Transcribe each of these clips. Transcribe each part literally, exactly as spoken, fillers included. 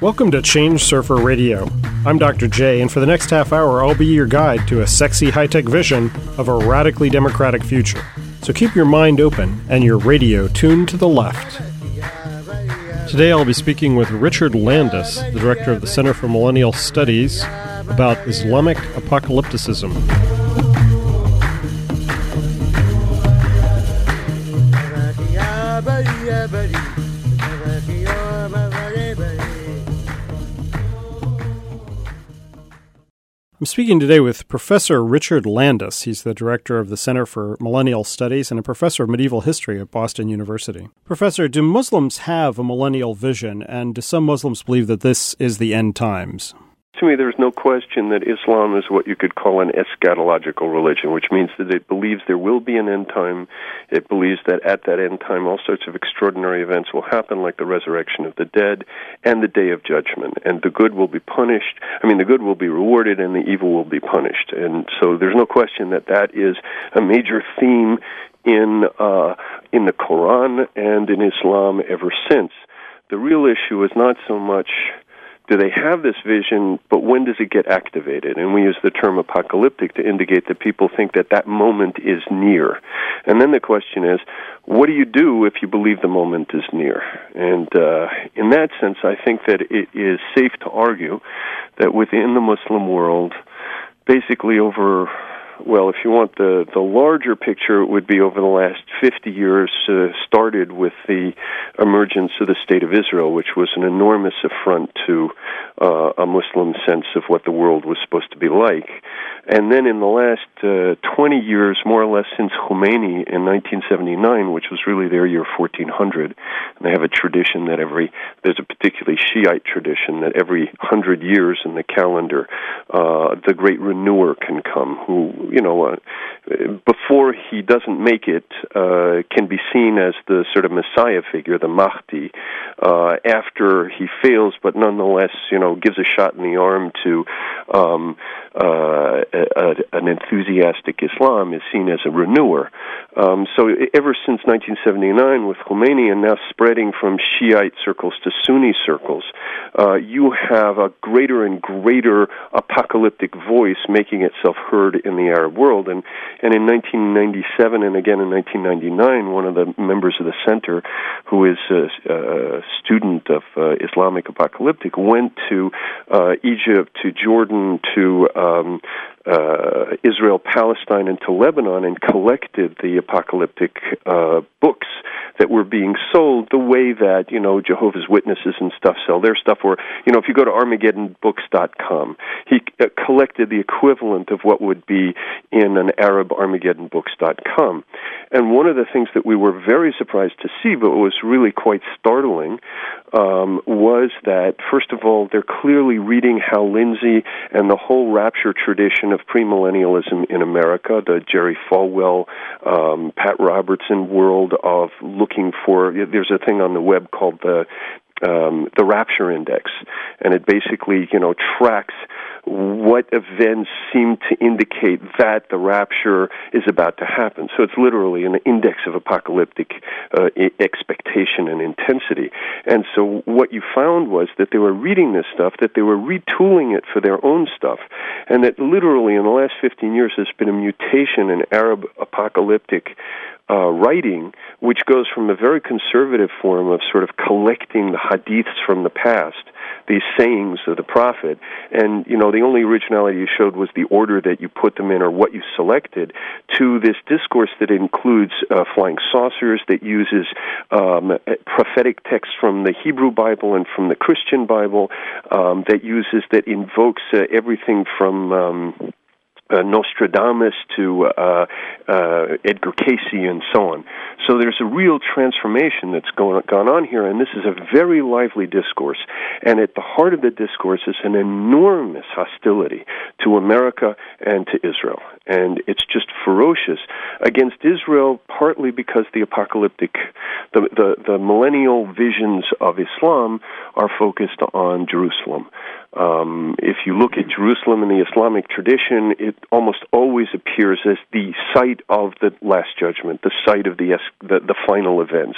Welcome to Change Surfer Radio. I'm Doctor J, and for the next half hour, I'll be your guide to a sexy high-tech vision of a radically democratic future. So keep your mind open and your radio tuned to the left. Today I'll be speaking with Richard Landis, the director of the Center for Millennial Studies, about Islamic apocalypticism. I'm speaking today with Professor Richard Landis. He's the director of the Center for Millennial Studies and a professor of medieval history at Boston University. Professor, do Muslims have a millennial vision, and do some Muslims believe that this is the end times? To me, there's no question that Islam is what you could call an eschatological religion, which means that it believes there will be an end time. It believes that at that end time all sorts of extraordinary events will happen, like the resurrection of the dead and the day of judgment. And the good will be punished. I mean, the good will be rewarded and the evil will be punished. And so there's no question that that is a major theme in uh, in the Quran and in Islam ever since. The real issue is not so much do they have this vision, but when does it get activated? And we use the term apocalyptic to indicate that people think that that moment is near. And then the question is, what do you do if you believe the moment is near? And uh, in that sense, I think that it is safe to argue that within the Muslim world, basically over... Well, if you want the, the larger picture, it would be over the last fifty years, uh, started with the emergence of the State of Israel, which was an enormous affront to uh, a Muslim sense of what the world was supposed to be like. And then in the last uh, twenty years, more or less since Khomeini in nineteen seventy-nine, which was really their year fourteen hundred, and they have a tradition that every, there's a particularly Shiite tradition that every hundred years in the calendar, uh, the great renewer can come, who, you know, uh, before he doesn't make it, uh, can be seen as the sort of Messiah figure, the Mahdi, uh, after he fails, but nonetheless, you know, gives a shot in the arm to um, uh, a, a, an enthusiastic Islam, is seen as a renewer. Um, so ever since nineteen seventy-nine with Khomeini, and now spreading from Shiite circles to Sunni circles, uh, you have a greater and greater apocalyptic voice making itself heard in the Arab world. And, and in nineteen ninety-seven and again in nineteen ninety-nine, one of the members of the center, who is a, a student of uh, Islamic apocalyptic, went to uh, Egypt, to Jordan, to um, uh, Israel, Palestine, and to Lebanon, and collected the apocalyptic uh, books that were being sold the way that, you know, Jehovah's Witnesses and stuff sell their stuff. Or, you know, if you go to Armageddon Books dot com, he uh, collected the equivalent of what would be in an Arab Armageddon Books dot com. And one of the things that we were very surprised to see, but was really quite startling, um, was that, first of all, they're clearly reading Hal Lindsey and the whole rapture tradition of premillennialism in America, the Jerry Falwell, um, Pat Robertson world of looking for, there's a thing on the web called the Um, the Rapture Index, and it basically, you know, tracks what events seem to indicate that the rapture is about to happen. So it's literally an index of apocalyptic uh, expectation and intensity. And so what you found was that they were reading this stuff, that they were retooling it for their own stuff, and that literally in the last fifteen years there's been a mutation in Arab apocalyptic Uh, writing, which goes from a very conservative form of sort of collecting the hadiths from the past, these sayings of the prophet, and, you know, the only originality you showed was the order that you put them in or what you selected, to this discourse that includes uh, flying saucers, that uses um, prophetic texts from the Hebrew Bible and from the Christian Bible, um, that uses, that invokes uh, everything from Um, Uh, Nostradamus to uh, uh, Edgar Cayce and so on. So there's a real transformation that's going, gone on here, and this is a very lively discourse. And at the heart of the discourse is an enormous hostility to America and to Israel. And it's just ferocious against Israel, partly because the apocalyptic, the, the, the millennial visions of Islam are focused on Jerusalem. Um, if you look at Jerusalem in the Islamic tradition, it almost always appears as the site of the Last Judgment, the site of the the, the final events.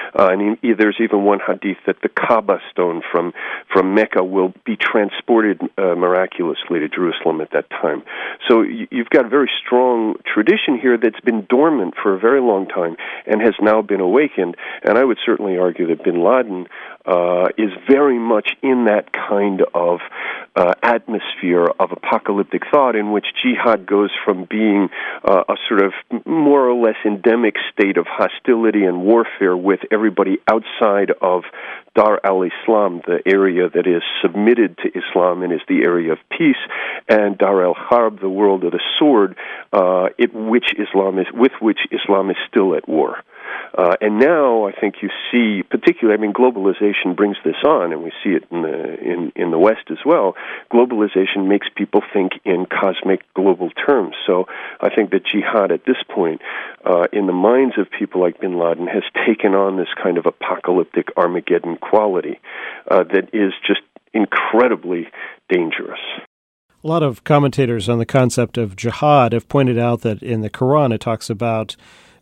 Uh, and he, there's even one hadith that the Kaaba stone from, from Mecca will be transported uh, miraculously to Jerusalem at that time. So you, you've got a very strong tradition here that's been dormant for a very long time and has now been awakened. And I would certainly argue that bin Laden uh, is very much in that kind of uh, atmosphere of apocalyptic thought in which jihad goes from being uh, a sort of more or less endemic state of hostility and warfare with everybody outside of Dar al-Islam, the area that is submitted to Islam and is the area of peace, and Dar al-Harb, the world of the sword, uh, it, which Islam is, with which Islam is still at war. Uh, and now I think you see, particularly, I mean, globalization brings this on, and we see it in the in, in the West as well. Globalization makes people think in cosmic global terms. So I think that jihad at this point, uh, in the minds of people like bin Laden, has taken on this kind of apocalyptic Armageddon quality uh, that is just incredibly dangerous. A lot of commentators on the concept of jihad have pointed out that in the Quran it talks about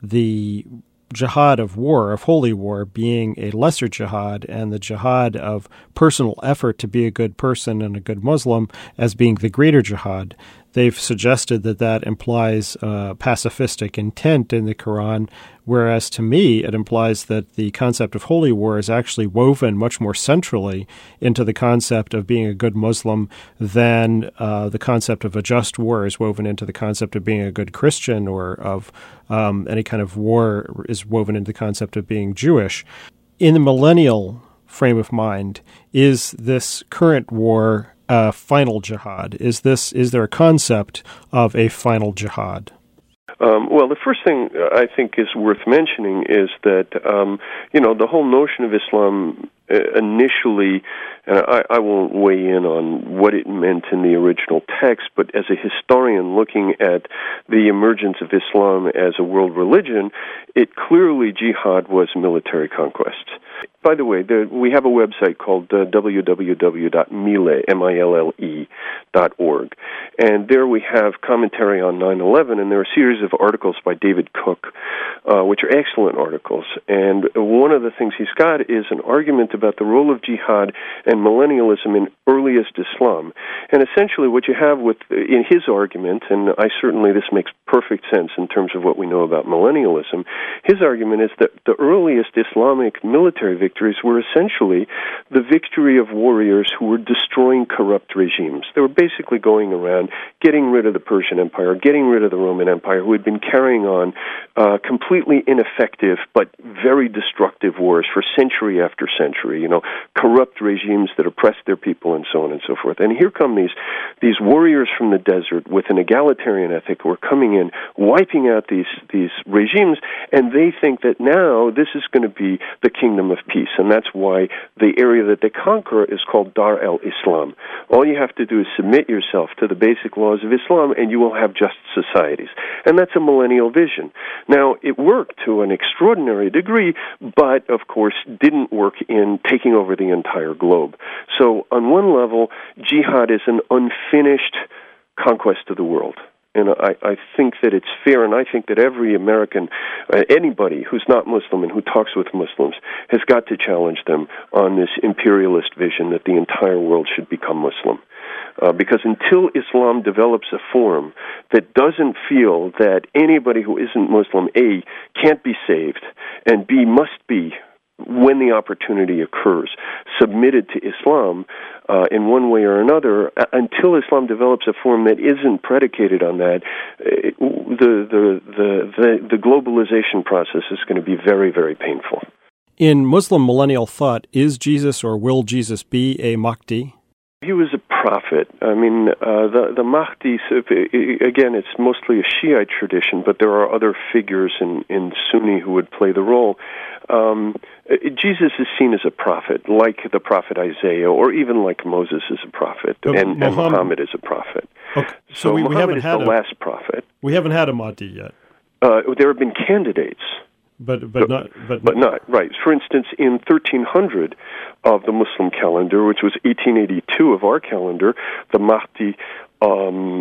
the jihad of war, of holy war, being a lesser jihad, and the jihad of personal effort to be a good person and a good Muslim as being the greater jihad. They've suggested that that implies uh, pacifistic intent in the Quran, whereas to me it implies that the concept of holy war is actually woven much more centrally into the concept of being a good Muslim than uh, the concept of a just war is woven into the concept of being a good Christian, or of um, any kind of war is woven into the concept of being Jewish. In the millennial frame of mind, is this current war a final jihad? Is this is there a concept of a final jihad? Um, well, the first thing I think is worth mentioning is that, um, you know, the whole notion of Islam uh, initially, and I, I won't weigh in on what it meant in the original text, but as a historian looking at the emergence of Islam as a world religion, it clearly, jihad was military conquest. By the way, there, we have a website called uh, w w w dot mille, M I L L E, dot org, and there we have commentary on nine eleven, and there are a series of articles by David Cook, uh, which are excellent articles. And one of the things he's got is an argument about the role of jihad and millennialism in earliest Islam. And essentially what you have with, in his argument, and I certainly, this makes perfect sense in terms of what we know about millennialism, his argument is that the earliest Islamic military victories were essentially the victory of warriors who were destroying corrupt regimes. They were basically going around getting rid of the Persian Empire, getting rid of the Roman Empire, who had been carrying on uh, completely ineffective but very destructive wars for century after century, you know, corrupt regimes that oppressed their people and so on and so forth. And here come these, these warriors from the desert with an egalitarian ethic who are coming in, wiping out these, these regimes, and they think that now this is going to be the kingdom of peace, and that's why the area that they conquer is called Dar al-Islam. All you have to do is submit yourself to the basic laws of Islam, and you will have just societies. And that's a millennial vision. Now, it worked to an extraordinary degree, but, of course, didn't work in taking over the entire globe. So, on one level, jihad is an unfinished conquest of the world. And I, I think that it's fair, and I think that every American, uh, anybody who's not Muslim and who talks with Muslims, has got to challenge them on this imperialist vision that the entire world should become Muslim. Uh, because until Islam develops a form that doesn't feel that anybody who isn't Muslim, A, can't be saved, and B, must be, when the opportunity occurs, submitted to Islam uh, in one way or another, uh, until Islam develops a form that isn't predicated on that, uh, the, the, the, the, the globalization process is going to be very, very painful. In Muslim millennial thought, is Jesus or will Jesus be a Mahdi? He was a prophet. I mean, uh, the the Mahdi, again, it's mostly a Shiite tradition, but there are other figures in, in Sunni who would play the role. Um, Jesus is seen as a prophet, like the prophet Isaiah, or even like Moses is a prophet, and, Muhammad, and Muhammad is a prophet. Okay. So, so we, we Muhammad haven't is had the a, last prophet. We haven't had a Mahdi yet. Uh, there have been candidates. But but, but not but, but not right. For instance, in thirteen hundred of the Muslim calendar, which was eighteen eighty-two of our calendar, the Mahdi um,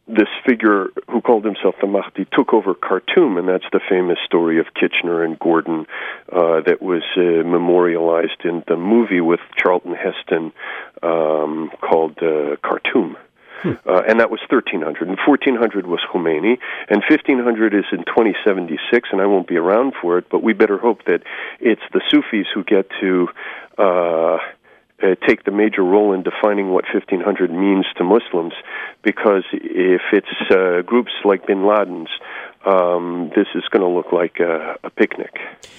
this figure who called himself the Mahdi took over Khartoum, and that's the famous story of Kitchener and Gordon uh, that was uh, memorialized in the movie with Charlton Heston um, called uh, Khartoum. Hmm. Uh, and that was thirteen hundred, and fourteen hundred was Khomeini, and fifteen hundred is in twenty seventy-six, and I won't be around for it, but we better hope that it's the Sufis who get to uh, uh, take the major role in defining what fifteen hundred means to Muslims, because if it's uh, groups like bin Laden's, um, this is going to look like a, a picnic.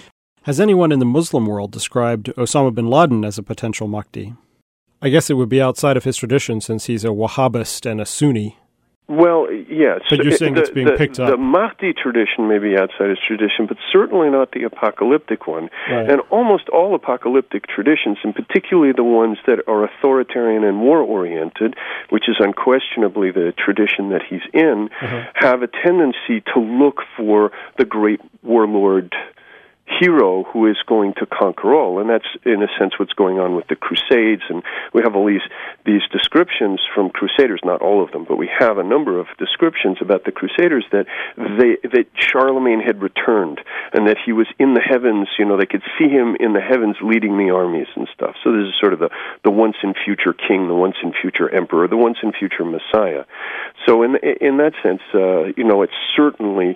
Has anyone in the Muslim world described Osama bin Laden as a potential Mahdi? I guess it would be outside of his tradition since he's a Wahhabist and a Sunni. Well, yes. But you're saying the, it's being the, picked up. The Mahdi tradition may be outside his tradition, but certainly not the apocalyptic one. Right. And almost all apocalyptic traditions, and particularly the ones that are authoritarian and war-oriented, which is unquestionably the tradition that he's in, uh-huh. have a tendency to look for the great warlord hero who is going to conquer all, and that's in a sense what's going on with the Crusades. And we have all these these descriptions from Crusaders, not all of them, but we have a number of descriptions about the Crusaders that they that Charlemagne had returned and that he was in the heavens. You know, they could see him in the heavens leading the armies and stuff. So this is sort of the the once and future king, the once and future emperor, the once and future Messiah. So in in that sense, uh, you know, it's certainly.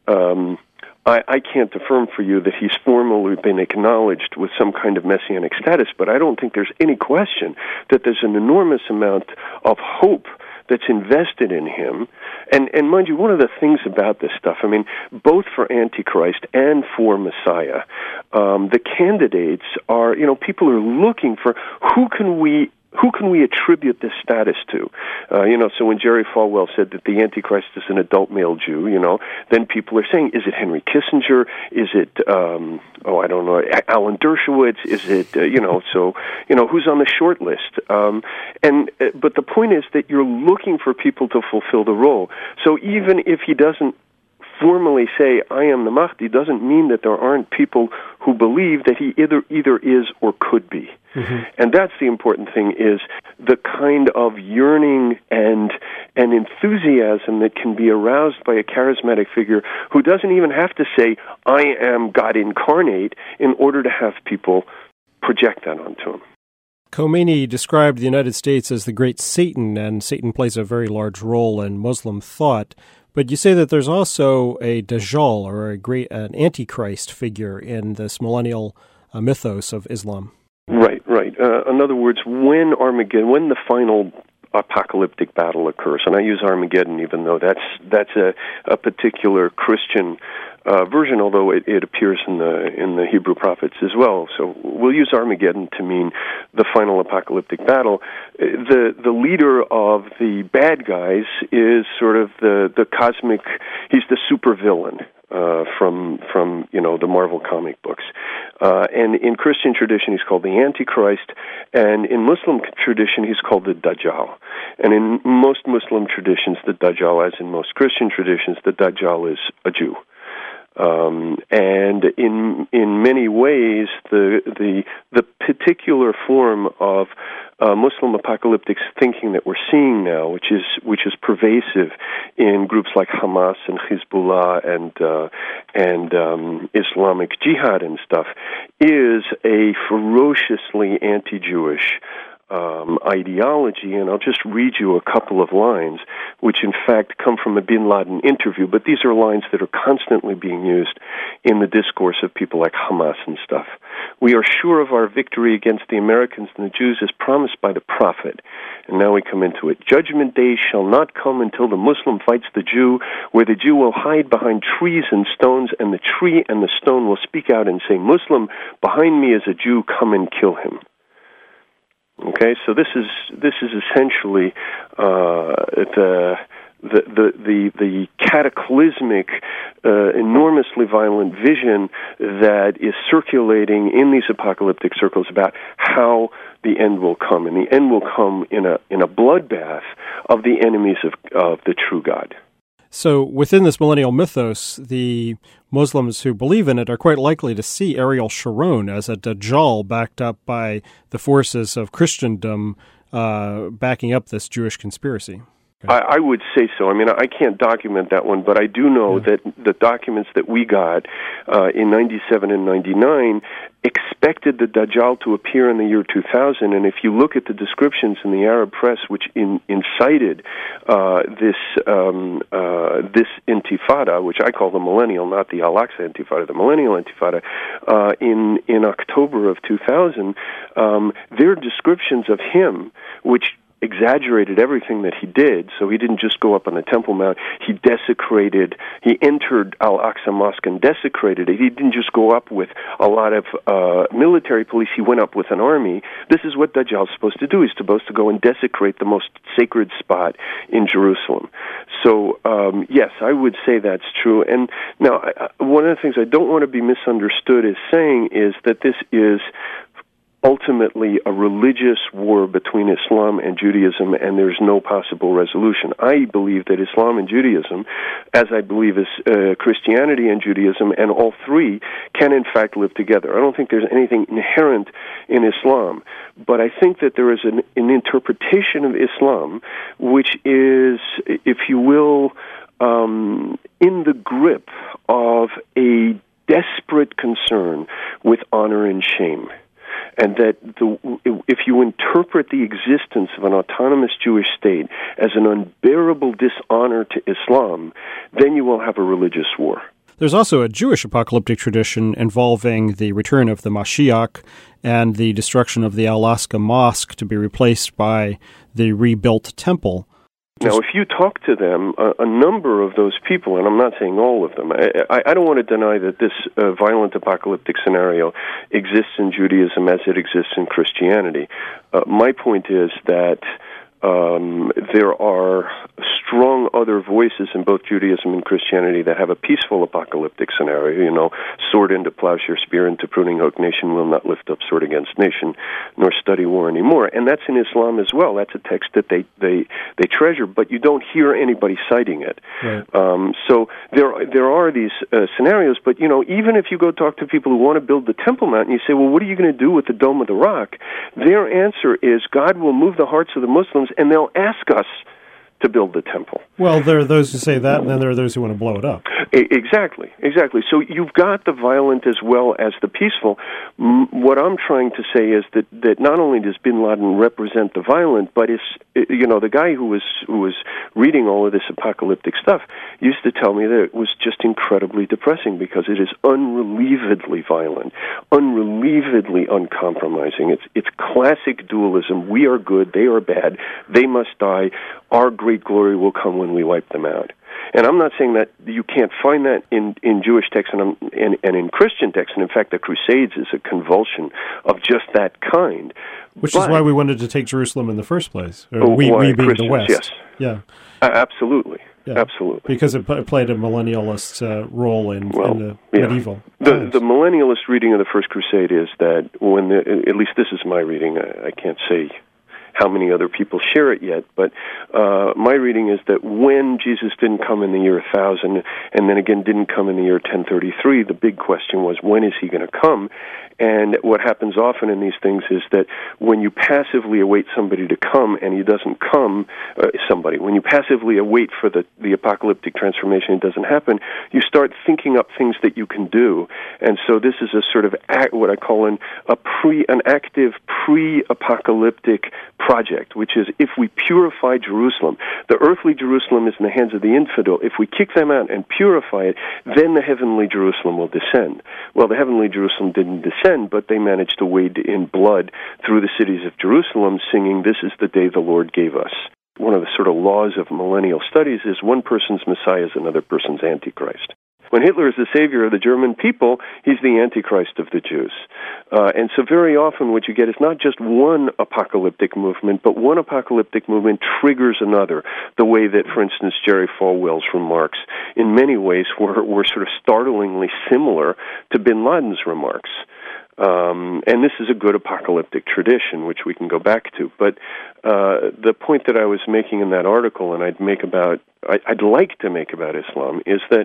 Um, I, I can't affirm for you that he's formally been acknowledged with some kind of messianic status, but I don't think there's any question that there's an enormous amount of hope that's invested in him. And, and mind you, one of the things about this stuff, I mean, both for Antichrist and for Messiah, um, the candidates are, you know, people are looking for who can we Who can we attribute this status to? Uh, you know, so when Jerry Falwell said that the Antichrist is an adult male Jew, you know, then people are saying, is it Henry Kissinger? Is it, um, oh, I don't know, Alan Dershowitz? Is it, uh, you know, so, you know, who's on the short list? Um, and uh, but the point is that you're looking for people to fulfill the role. So even if he doesn't formally say, I am the Mahdi, doesn't mean that there aren't people who believe that he either either is or could be. Mm-hmm. And that's the important thing, is the kind of yearning and and enthusiasm that can be aroused by a charismatic figure who doesn't even have to say, I am God incarnate, in order to have people project that onto him. Khomeini described the United States as the great Satan, and Satan plays a very large role in Muslim thought. But you say that there's also a Dajjal, or a great an Antichrist figure in this millennial uh, mythos of Islam. Right, right. Uh, in other words, when Armageddon, when the final apocalyptic battle occurs, and I use Armageddon even though that's that's a, a particular Christian uh, version, although it, it appears in the in the Hebrew prophets as well. So we'll use Armageddon to mean the final apocalyptic battle. The the leader of the bad guys is sort of the, the cosmic, he's the supervillain. Uh, from from you know the Marvel comic books, uh, and in Christian tradition he's called the Antichrist, and in Muslim tradition he's called the Dajjal. And in most Muslim traditions, the Dajjal, as in most Christian traditions, the Dajjal is a Jew. Um, and in in many ways, the the the particular form of uh, Muslim apocalyptic thinking that we're seeing now, which is which is pervasive in groups like Hamas and Hezbollah and uh, and um, Islamic Jihad and stuff, is a ferociously anti-Jewish Um, ideology, and I'll just read you a couple of lines, which in fact come from a bin Laden interview, but these are lines that are constantly being used in the discourse of people like Hamas and stuff. We are sure of our victory against the Americans and the Jews as promised by the prophet. And now we come into it. Judgment day shall not come until the Muslim fights the Jew, where the Jew will hide behind trees and stones, and the tree and the stone will speak out and say, Muslim, behind me is a Jew, come and kill him. Okay, so this is this is essentially uh, the, the the the the cataclysmic, uh, enormously violent vision that is circulating in these apocalyptic circles about how the end will come, and the end will come in a in a bloodbath of the enemies of of the true God. So within this millennial mythos, the Muslims who believe in it are quite likely to see Ariel Sharon as a Dajjal backed up by the forces of Christendom uh, backing up this Jewish conspiracy. I, I would say so. I mean, I can't document that one, but I do know yeah. that the documents that we got uh, in ninety-seven and ninety-nine expected the Dajjal to appear in the year two thousand, and if you look at the descriptions in the Arab press which in, incited uh, this um, uh, this intifada, which I call the millennial, not the Al-Aqsa intifada, the millennial intifada, uh, in, in October of two thousand, um, their descriptions of him, which exaggerated everything that he did, so he didn't just go up on the Temple Mount, he desecrated, he entered Al-Aqsa Mosque and desecrated it. He didn't just go up with a lot of uh, military police, he went up with an army. This is what Dajjal is supposed to do. He's supposed to go and desecrate the most sacred spot in Jerusalem. So, um, yes, I would say that's true. And now, I, one of the things I don't want to be misunderstood as saying is that this is ultimately a religious war between Islam and Judaism, and there's no possible resolution. I believe that Islam and Judaism, as I believe is uh, Christianity and Judaism, and all three can in fact live together. I don't think there's anything inherent in Islam, but I think that there is an, an interpretation of Islam which is, if you will, um, in the grip of a desperate concern with honor and shame. And that the, if you interpret the existence of an autonomous Jewish state as an unbearable dishonor to Islam, then you will have a religious war. There's also a Jewish apocalyptic tradition involving the return of the Mashiach and the destruction of the Al-Aqsa Mosque to be replaced by the rebuilt temple. Now, if you talk to them, a, a number of those people, and I'm not saying all of them, I, I, I don't want to deny that this uh, violent apocalyptic scenario exists in Judaism as it exists in Christianity. Uh, my point is that um, there are strong other voices in both Judaism and Christianity that have a peaceful apocalyptic scenario, you know, sword into plowshare, spear into pruning hook, nation will not lift up sword against nation, nor study war anymore. And that's in Islam as well. That's a text that they, they, they treasure, but you don't hear anybody citing it. Right. Um, so there, there are these uh, scenarios, but, you know, even if you go talk to people who want to build the Temple Mount, and you say, well, what are you going to do with the Dome of the Rock? Their answer is, God will move the hearts of the Muslims, and they'll ask us to build the temple. Well, there are those who say that, and then there are those who want to blow it up. Exactly, exactly. So you've got the violent as well as the peaceful. What I'm trying to say is that, that not only does bin Laden represent the violent, but it's, you know, the guy who was who was reading all of this apocalyptic stuff used to tell me that it was just incredibly depressing because it is unrelievedly violent, unrelievedly uncompromising. It's it's classic dualism. We are good, they are bad, they must die. Our great glory will come when we wipe them out. And I'm not saying that you can't find that in, in Jewish texts and, and, and in Christian texts. And in fact, the Crusades is a convulsion of just that kind. Which but, is why we wanted to take Jerusalem in the first place. Or oh, we, we being Christians, the West. Yes. Yeah. Uh, absolutely. Yeah. Absolutely. Because it p- played a millennialist uh, role in, well, in the yeah. medieval The, times. the millennialist reading of the First Crusade is that when, the, at least this is my reading, I, I can't say how many other people share it yet, but uh, my reading is that when Jesus didn't come in the year one thousand, and then again didn't come in the year ten thirty-three, the big question was, when is he going to come? And what happens often in these things is that when you passively await somebody to come and he doesn't come, uh, somebody, when you passively await for the, the apocalyptic transformation, it doesn't happen, you start thinking up things that you can do. And so this is a sort of act, what I call an, a pre, an active pre-apocalyptic project, which is if we purify Jerusalem, the earthly Jerusalem is in the hands of the infidel. If we kick them out and purify it, then the heavenly Jerusalem will descend. Well, the heavenly Jerusalem didn't descend, but they managed to wade in blood through the cities of Jerusalem, singing, "This is the day the Lord gave us." One of the sort of laws of millennial studies is one person's Messiah is another person's Antichrist. When Hitler is the savior of the German people, he's the Antichrist of the Jews. Uh, and so very often what you get is not just one apocalyptic movement, but one apocalyptic movement triggers another, the way that, for instance, Jerry Falwell's remarks in many ways were, were sort of startlingly similar to bin Laden's remarks. Uh, Um, and this is a good apocalyptic tradition, which we can go back to. But uh, the point that I was making in that article, and I'd make about, I, I'd like to make about Islam, is that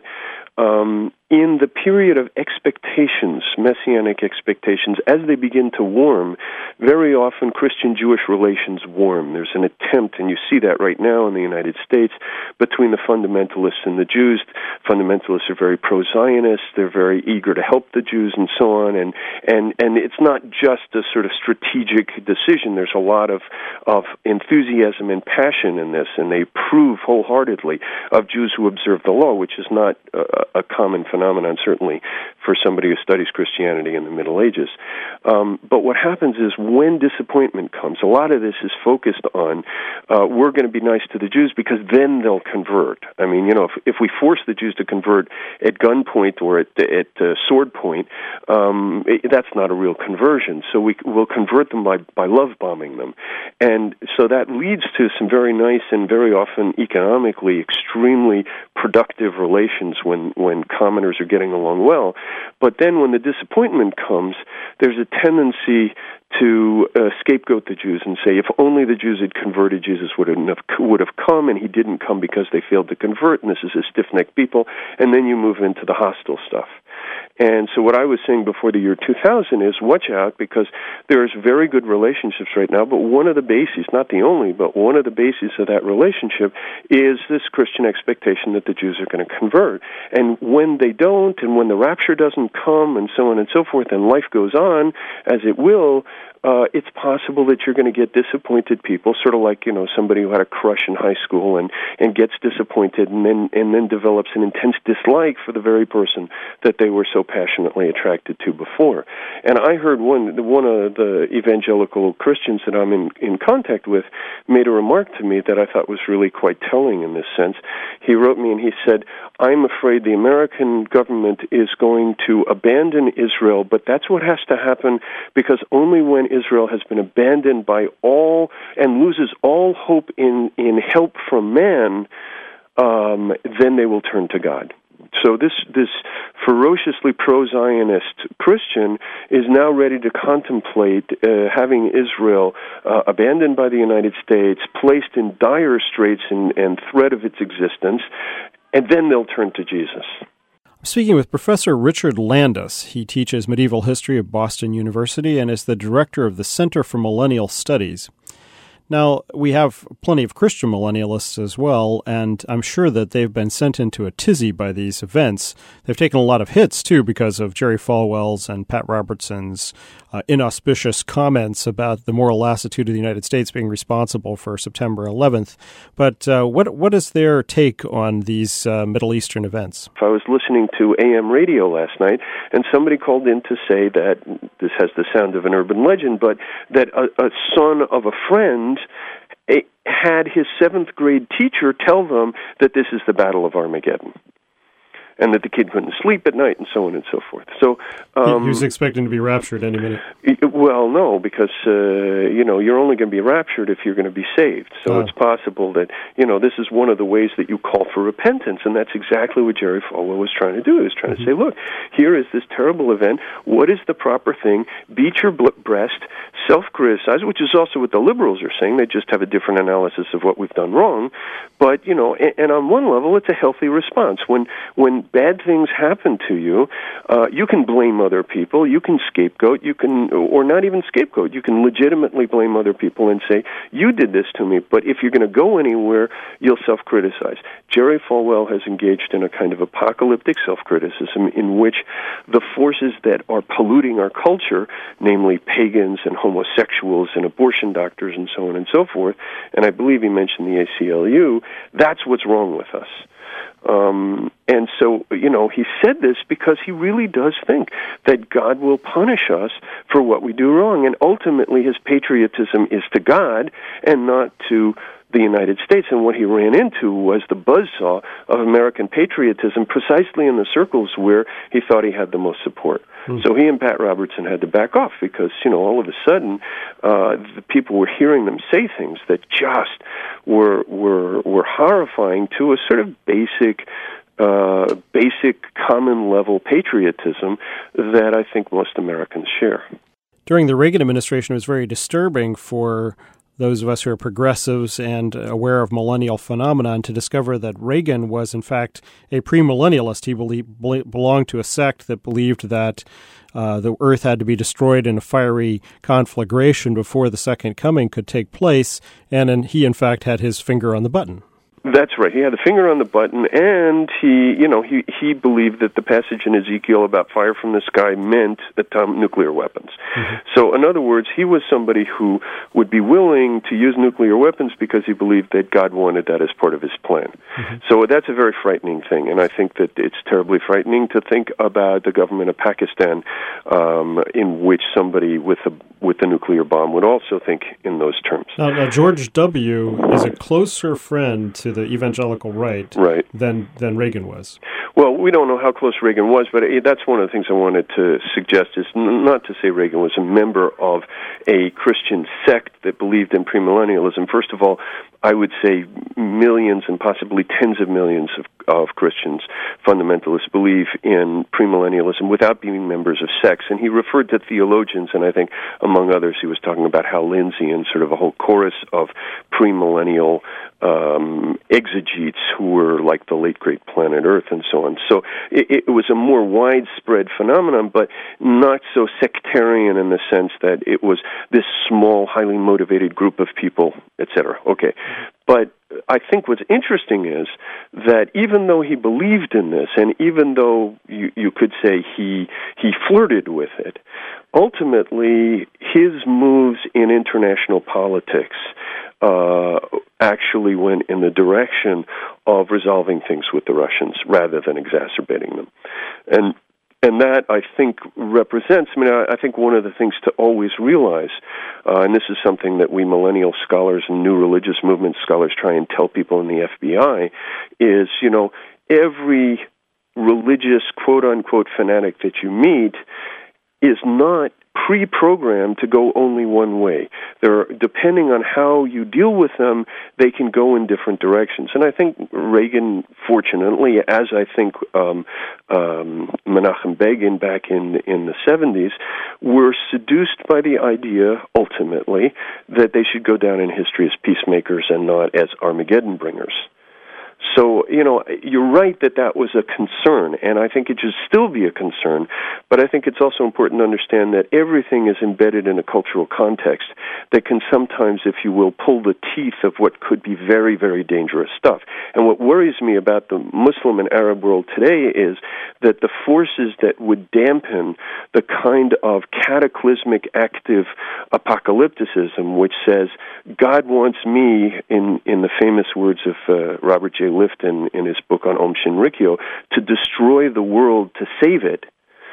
um, in the period of expectations, messianic expectations, as they begin to warm, very often Christian-Jewish relations warm. There's an attempt, and you see that right now in the United States, between the fundamentalists and the Jews. Fundamentalists are very pro-Zionist, they're very eager to help the Jews and so on, and, and, and it's not just a sort of strategic decision. There's a lot of, of enthusiasm and passion in this, and they approve wholeheartedly of Jews who observe the law, which is not a, a common phenomenon, certainly, for somebody who studies Christianity in the Middle Ages. Um, but what happens is when disappointment comes, a lot of this is focused on, uh, we're going to be nice to the Jews because then they'll convert. I mean, you know, if, if we force the Jews to convert at gunpoint or at, at uh, sword point, um, it, that's not a real conversion. So we will convert them by, by love bombing them. And so that leads to some very nice and very often economically extremely productive relations when, when commoners are getting along well. But then when the disappointment comes, there's a tendency to uh, scapegoat the Jews and say, if only the Jews had converted, Jesus would have would have come, and he didn't come because they failed to convert, and this is a stiff-necked people, and then you move into the hostile stuff. And so what I was saying before the year two thousand is, watch out, because there's very good relationships right now, but one of the bases, not the only, but one of the bases of that relationship is this Christian expectation that the Jews are going to convert. And when they don't, and when the rapture doesn't come, and so on and so forth, and life goes on, as it will, Uh, it's possible that you're going to get disappointed people, sort of like, you know, somebody who had a crush in high school and, and gets disappointed and then and then develops an intense dislike for the very person that they were so passionately attracted to before. And I heard one one of the evangelical Christians that I'm in, in contact with made a remark to me that I thought was really quite telling in this sense. He wrote me and he said, I'm afraid the American government is going to abandon Israel, but that's what has to happen because only when Israel has been abandoned by all and loses all hope in, in help from man, um, then they will turn to God. So this this ferociously pro-Zionist Christian is now ready to contemplate uh, having Israel uh, abandoned by the United States, placed in dire straits and, and threat of its existence, and then they'll turn to Jesus. Speaking with Professor Richard Landes. He teaches medieval history at Boston University and is the director of the Center for Millennial Studies. Now, we have plenty of Christian millennialists as well, and I'm sure that they've been sent into a tizzy by these events. They've taken a lot of hits, too, because of Jerry Falwell's and Pat Robertson's uh, inauspicious comments about the moral lassitude of the United States being responsible for September eleventh. But uh, what what is their take on these uh, Middle Eastern events? I was listening to A M radio last night, and somebody called in to say that, this has the sound of an urban legend, but that a, a son of a friend had his seventh grade teacher tell them that this is the Battle of Armageddon, and that the kid couldn't sleep at night, and so on and so forth. So um, he was expecting to be raptured any minute. Well, no, because uh, you know you're only going to be raptured if you're going to be saved. So oh. It's possible that you know this is one of the ways that you call for repentance, and that's exactly what Jerry Falwell was trying to do. He was trying mm-hmm. to say, look, here is this terrible event. What is the proper thing? Beat your breast, self-criticize, which is also what the liberals are saying. They just have a different analysis of what we've done wrong. But you know, and, and on one level, it's a healthy response when when bad things happen to you. Uh, you can blame other people. You can scapegoat. You can, or not even scapegoat. You can legitimately blame other people and say, you did this to me. But if you're going to go anywhere, you'll self-criticize. Jerry Falwell has engaged in a kind of apocalyptic self-criticism in which the forces that are polluting our culture, namely pagans and homosexuals and abortion doctors and so on and so forth, and I believe he mentioned the A C L U, that's what's wrong with us. Um, and so, you know, he said this because he really does think that God will punish us for what we do wrong. And ultimately, his patriotism is to God and not to the United States. And what he ran into was the buzzsaw of American patriotism precisely in the circles where he thought he had the most support. Hmm. So he and Pat Robertson had to back off because, you know, all of a sudden, uh, the people were hearing them say things that just were were were horrifying to a sort of basic uh, basic common level patriotism that I think most Americans share. During the Reagan administration, it was very disturbing for those of us who are progressives and aware of millennial phenomenon to discover that Reagan was, in fact, a premillennialist. He believed, belonged to a sect that believed that uh, the earth had to be destroyed in a fiery conflagration before the second coming could take place, and, and he, in fact, had his finger on the button. That's right. He had a finger on the button, and he, you know, he, he believed that the passage in Ezekiel about fire from the sky meant atomic nuclear weapons. Mm-hmm. So, in other words, he was somebody who would be willing to use nuclear weapons because he believed that God wanted that as part of his plan. Mm-hmm. So that's a very frightening thing, and I think that it's terribly frightening to think about the government of Pakistan, um, in which somebody with a with a nuclear bomb would also think in those terms. Now, now George W. is a closer friend to the evangelical right, right. than than Reagan was. Well, we don't know how close Reagan was, but that's one of the things I wanted to suggest is n- not to say Reagan was a member of a Christian sect that believed in premillennialism. First of all, I would say millions and possibly tens of millions of, of Christians, fundamentalists, believe in premillennialism without being members of sects. And he referred to theologians, and I think, among others, he was talking about Hal Lindsey and sort of a whole chorus of premillennial um, exegetes who were like the late great planet Earth and so on. So it, it was a more widespread phenomenon, but not so sectarian in the sense that it was this small, highly motivated group of people, et cetera. Okay. But I think what's interesting is that even though he believed in this, and even though you, you could say he he flirted with it, ultimately his moves in international politics uh, actually went in the direction of resolving things with the Russians rather than exacerbating them. And And that, I think, represents, I mean, I think one of the things to always realize, uh, and this is something that we millennial scholars and new religious movement scholars try and tell people in the F B I, is, you know, every religious, quote-unquote, fanatic that you meet is not pre-programmed to go only one way. They're, depending on how you deal with them, they can go in different directions. And I think Reagan, fortunately, as I think um, um, Menachem Begin back in in the seventies, were seduced by the idea, ultimately, that they should go down in history as peacemakers and not as Armageddon bringers. So, you know, you're right that that was a concern, and I think it should still be a concern, but I think it's also important to understand that everything is embedded in a cultural context that can sometimes, if you will, pull the teeth of what could be very, very dangerous stuff. And what worries me about the Muslim and Arab world today is that the forces that would dampen the kind of cataclysmic active apocalypticism, which says, God wants me, in, in the famous words of uh, Robert J. Lifton in his book on Om Shinrikyo, to destroy the world to save it.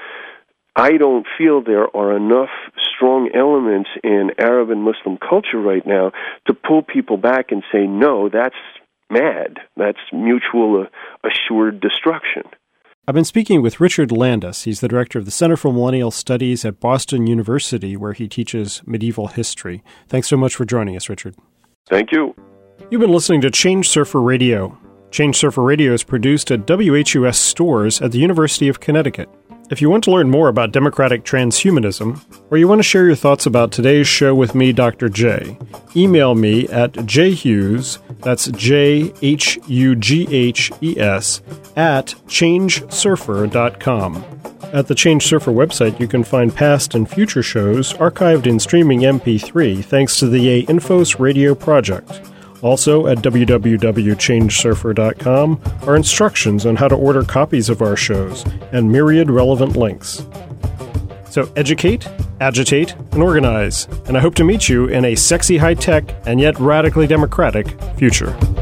I don't feel there are enough strong elements in Arab and Muslim culture right now to pull people back and say, no, that's mad. That's mutual uh, assured destruction. I've been speaking with Richard Landes. He's the director of the Center for Millennial Studies at Boston University, where he teaches medieval history. Thanks so much for joining us, Richard. Thank you. You've been listening to Change Surfer Radio. Change Surfer Radio is produced at W H U S stores at the University of Connecticut. If you want to learn more about democratic transhumanism, or you want to share your thoughts about today's show with me, Doctor J, email me at jhughes, that's J H U G H E S, at change surfer dot com. At the Change Surfer website, you can find past and future shows archived in streaming M P three thanks to the A Infos Radio project. Also, at w w w dot change surfer dot com are instructions on how to order copies of our shows and myriad relevant links. So educate, agitate, and organize. And I hope to meet you in a sexy high-tech and yet radically democratic future.